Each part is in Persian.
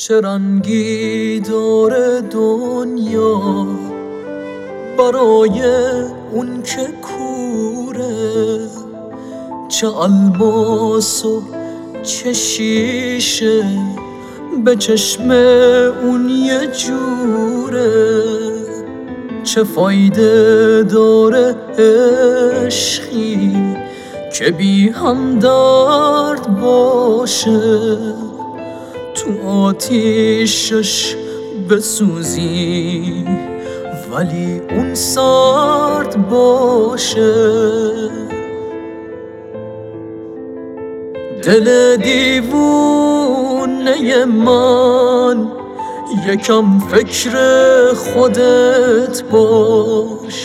چه رنگی داره دنیا برای اون که کوره، چه الماس و چه شیشه به چشم اون یه جوره. چه فایده داره عشقی که بی همدرد باشه، تو آتیشش بسوزی ولی اون سرد باشه. دل دیوونه من یکم فکر خودت باش،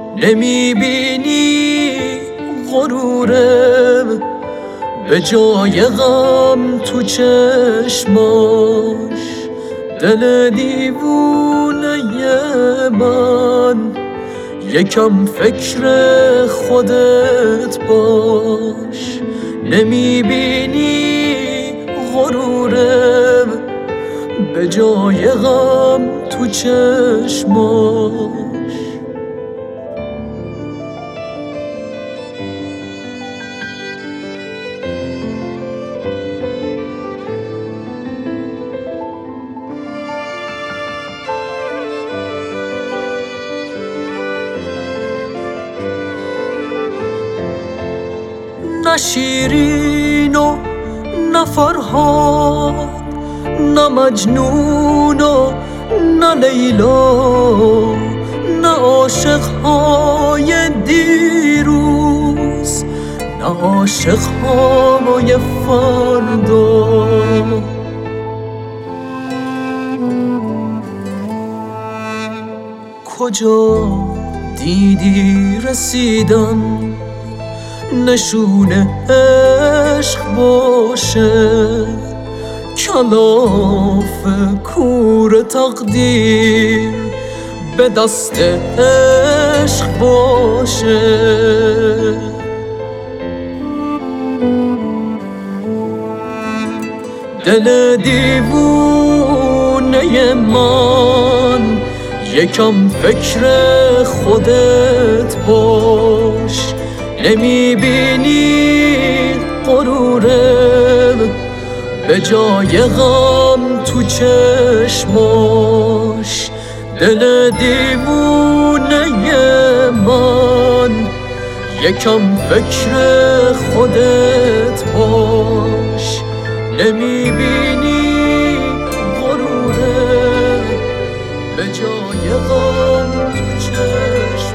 نمیبینی غروره به جای غم تو چشماش. دل دیوونه من یکم فکر خودت باش، نمیبینی غروره به جای غم تو چشماش. نه شیرین و نه فرهاد، نه مجنون و نه لیلا، نه عاشقهای دیروز، نه عاشقهای فردا. کجا دیدی رسیدن نشونه عشق باشه، کلاف کور تقدیر به دست عشق باشه. دل دیوونه من یکم فکر خودت باش، نمیبینی غروره به جای غم تو چشماش. دل دیوونه من یکم فکر خودت باش، نمیبینی غروره به جای غم تو چشماش.